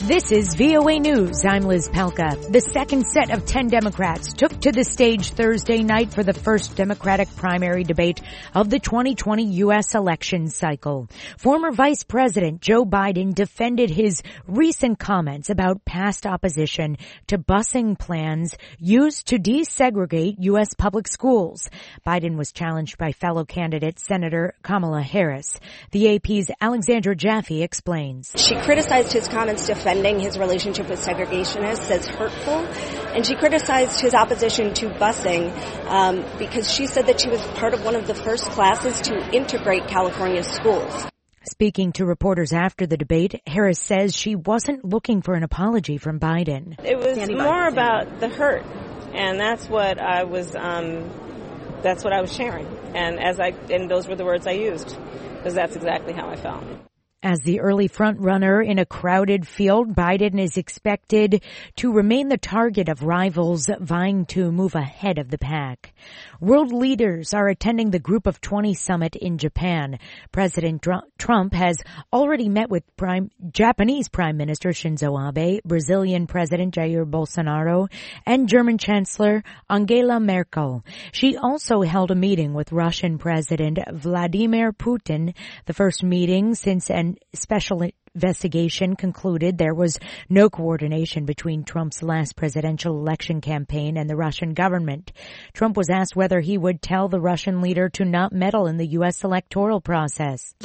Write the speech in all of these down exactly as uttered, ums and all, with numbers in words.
This is V O A News. I'm Liz Pelka. The second set of ten Democrats took to the stage Thursday night for the first Democratic primary debate of the twenty twenty U S election cycle. Former Vice President Joe Biden defended his recent comments about past opposition to busing plans used to desegregate U S public schools. Biden was challenged by fellow candidate Senator Kamala Harris. The A P's Alexandra Jaffe explains. She criticized his comments defending his relationship with segregationists as hurtful, and she criticized his opposition to busing um, because she said that she was part of one of the first classes to integrate California's schools. Speaking to reporters after the debate, Harris says she wasn't looking for an apology from Biden. It was more about the hurt, and that's what I was. Um, that's what I was sharing, and as I and those were the words I used, because that's exactly how I felt. As the early front-runner in a crowded field, Biden is expected to remain the target of rivals vying to move ahead of the pack. World leaders are attending the Group of twenty summit in Japan. President Trump has already met with Prime, Japanese Prime Minister Shinzo Abe, Brazilian President Jair Bolsonaro, and German Chancellor Angela Merkel. She also held a meeting with Russian President Vladimir Putin, the first meeting since an special investigation concluded there was no coordination between Trump's last presidential election campaign and the Russian government. Trump was asked whether he would tell the Russian leader to not meddle in the U S electoral process.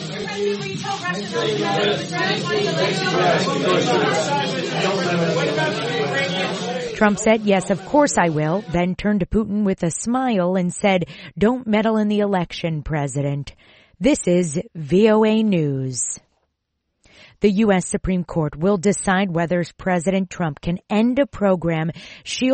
Trump said, "Yes, of course I will," then turned to Putin with a smile and said, "Don't meddle in the election, President." This is V O A News. The U S Supreme Court will decide whether President Trump can end a program shielding